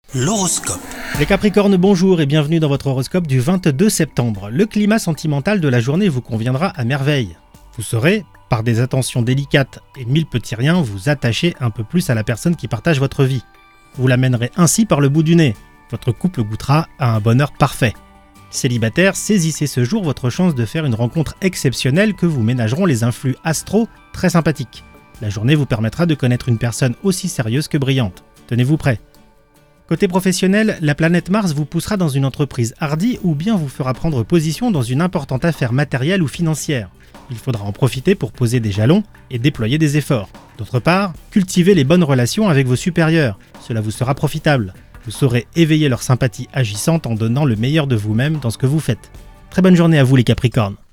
L'horoscope. Les Capricornes, bonjour et bienvenue dans votre horoscope du 22 septembre. Le climat sentimental de la journée vous conviendra à merveille. Vous saurez, par des attentions délicates et mille petits riens, vous attacher un peu plus à la personne qui partage votre vie. Vous l'amènerez ainsi par le bout du nez. Votre couple goûtera à un bonheur parfait. Célibataire, saisissez ce jour votre chance de faire une rencontre exceptionnelle que vous ménageront les influx astro très sympathiques. La journée vous permettra de connaître une personne aussi sérieuse que brillante. Tenez-vous prêt. Côté professionnel, la planète Mars vous poussera dans une entreprise hardie ou bien vous fera prendre position dans une importante affaire matérielle ou financière. Il faudra en profiter pour poser des jalons et déployer des efforts. D'autre part, cultivez les bonnes relations avec vos supérieurs. Cela vous sera profitable. Vous saurez éveiller leur sympathie agissante en donnant le meilleur de vous-même dans ce que vous faites. Très bonne journée à vous les Capricornes.